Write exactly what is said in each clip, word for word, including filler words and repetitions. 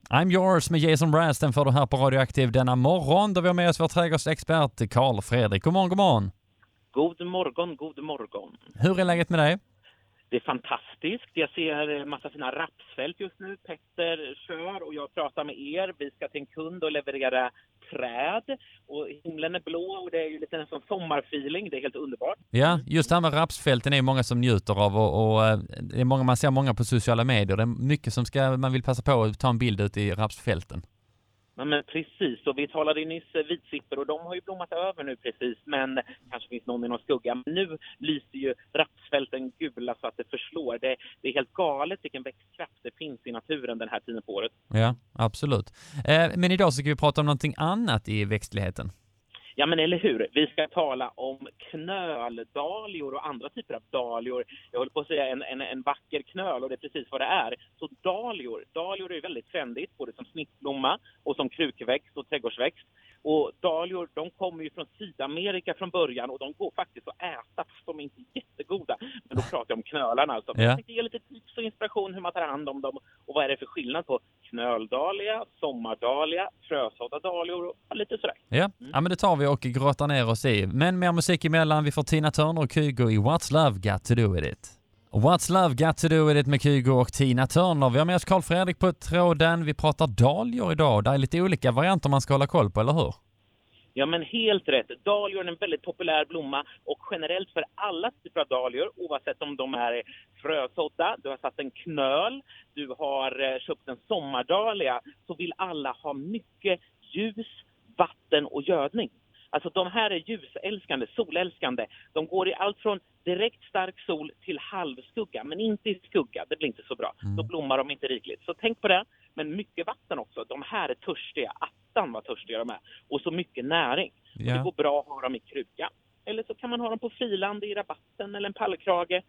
I'm yours med Jason Mraz, den får du här på Radioaktiv denna morgon då vi har med oss vår trädgårdsexpert Carl Fredrik. God morgon, god morgon. God morgon, god morgon. Hur är läget med dig? Det är fantastiskt. Jag ser en massa fina rapsfält just nu. Petter kör och jag pratar med er. Vi ska till en kund och leverera träd. Och himlen är blå och det är ju lite en sån sommarfeeling. Det är helt underbart. Ja, just det här med rapsfälten är ju många som njuter av och, och det är många, man ser många på sociala medier. Det är mycket som ska, man vill passa på att ta en bild ut i rapsfälten. Ja, men precis, och vi talade ju nyss vitsipper och de har ju blommat över nu precis, men kanske finns någon i någon skugga. Men nu lyser ju rapsfälten gula så att det förslår. Det, det är helt galet vilken växtkraft det finns i naturen den här tiden på året. Ja, absolut. Eh, men idag så ska vi prata om någonting annat i växtligheten. Ja, men eller hur? Vi ska tala om knöldahlior och andra typer av dahlior. Jag håller på att säga en, en, en vacker knöl och det är precis vad det är. Så dahlior, dahlior är väldigt trendigt både som snittblomma och som krukväxt och trädgårdsväxt. Och dahlior, de kommer ju från Sydamerika från början och de går faktiskt att äta fast de är inte jättegoda. Men då pratar jag om knölarna alltså. Ja. Jag tänkte ge lite tips och inspiration hur man tar hand om dem och vad är det för skillnad på knöldahlia, sommardahlia, frösådda dahlior och lite sådär. Ja. Mm. Ja, men det tar vi och grottar ner oss i. Men mer musik emellan, vi får Tina Turner och Kygo i What's Love Got To Do With It. What's Love Got To Do With It med Kygo och Tina Turner. Vi har med oss Carl Fredrik på tråden. Vi pratar dahlior idag. Det är lite olika varianter man ska hålla koll på, eller hur? Ja, men helt rätt. Dahlior är en väldigt populär blomma och generellt för alla typer av dahlior, oavsett om de är frösådda, du har satt en knöl, du har köpt en sommardahlia, så vill alla ha mycket ljus, vatten och gödning. Alltså de här är ljusälskande, solälskande. De går i allt från direkt stark sol till halvskugga, men inte i skugga. Det blir inte så bra. Mm. Då blommar de inte rikligt. Så tänk på det. Men mycket vatten också. De här är törstiga. Attan vad törstiga de är. Och så mycket näring. Ja. Och det går bra att ha dem i kruka. Eller så kan man ha dem på friland i rabatten eller en pallkrage.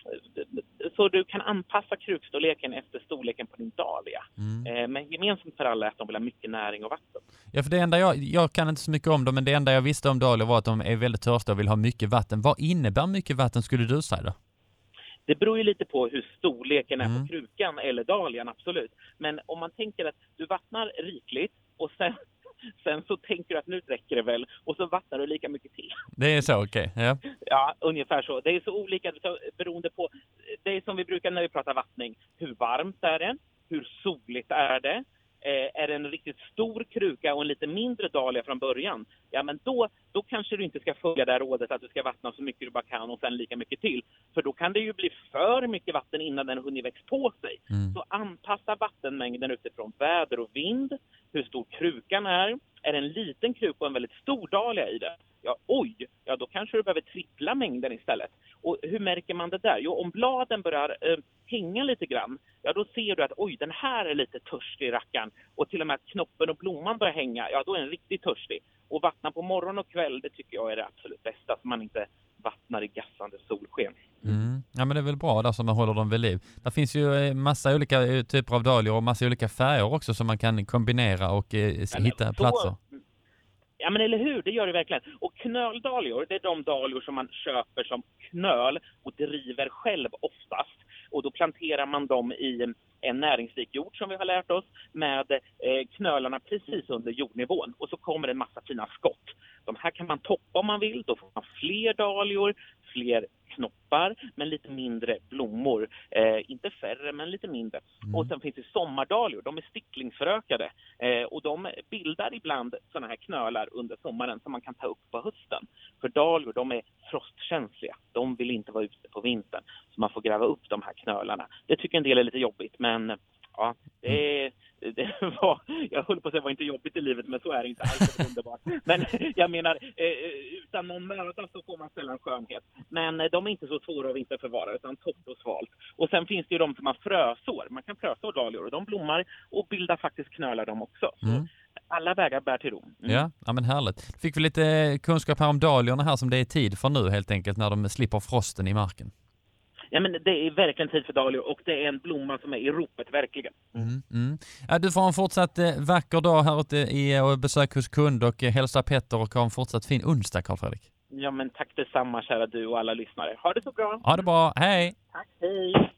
Så du kan anpassa krukstorleken efter storleken på din dahlia. Mm. Men gemensamt för alla är att de vill ha mycket näring och vatten. Ja, för det enda jag, jag kan inte så mycket om dem, men det enda jag visste om dahlior var att de är väldigt törstiga och vill ha mycket vatten. Vad innebär mycket vatten skulle du säga då? Det beror ju lite på hur storleken är mm. på krukan eller dahlian, absolut. Men om man tänker att du vattnar rikligt och sen... Sen så tänker du att nu räcker det väl och så vattnar du lika mycket till. Det är så, okej. Okay. Ja. Ja, ungefär så. Det är så olika beroende på, det är som vi brukar när vi pratar vattning. Hur varmt är det? Hur soligt är det? Eh, är det en riktigt stor kruka och en lite mindre dahlia från början? Ja, men då, då kanske du inte ska följa det här rådet att du ska vattna så mycket du bara kan och sen lika mycket till. För då kan det ju bli för mycket vatten innan den hunnit växt på sig. Mm. Så anpassa vattenmängden utifrån väder och vind, hur stor krukan är. Är det en liten kruka och en väldigt stor dahlia i det? Ja, oj, ja då kanske du behöver trippla mängden istället. Och hur märker man det där? Jo, om bladen börjar eh, hänga lite grann, ja då ser du att oj, den här är lite törstig rackan. Och till och med att knoppen och blomman börjar hänga, ja då är den riktigt törstig. Och vattna på morgon och kväll, det tycker jag är det absolut bästa, så man inte vattnar i gassande solsken. Mm. Ja, men det är väl bra där som man håller dem vid liv. Det finns ju massa olika typer av dahlior och massa olika färger också som man kan kombinera och eh, hitta så, platser. Ja, men eller hur? Det gör det verkligen. Och knöldahlior, det är de dahlior som man köper som knöl och driver själv oftast. Och då planterar man dem i en näringsrik jord som vi har lärt oss med eh, knölarna precis under jordnivån. Och så kommer en massa fina skott. De här kan man toppa om man vill. Då får man fler dahlior, fler knoppar men lite mindre blommor. Eh, inte färre men lite mindre. Mm. Och sen finns det sommardahlior. De är sticklingsförökade eh, och de bildar ibland såna här knölar under sommaren som man kan ta upp på hösten. För dahlior, de är frostkänsliga. De vill inte vara ute på vintern. Så man får gräva upp de här knölarna. Det tycker en del är lite jobbigt, men ja, det är... Det var, jag höll på att säga det var inte jobbigt i livet, men så är det inte alls underbart. Men jag menar, utan någon möda så får man sällan skönhet. Men de är inte så svåra att inte förvara, utan torrt och svalt. Och sen finns det ju de som har frösår. Man kan fröså dahlior och de blommar och bildar faktiskt knölar de också. Så mm. alla vägar bär till ro. Mm. Ja, ja, men härligt. Fick vi lite kunskap här om dahliorna här som det är tid för nu helt enkelt när de slipper frosten i marken. Ja, men det är verkligen tid för dahlior och det är en blomma som är i ropet, verkligen. Mm, mm. Ja, du får en fortsatt eh, vacker dag här ute i och besök hos kund och eh, hälsa Petter och ha en fortsatt fin onsdag, Carl Fredrik. Ja, men tack detsamma kära du och alla lyssnare. Ha det så bra. Ha det bra, hej! Tack, hej!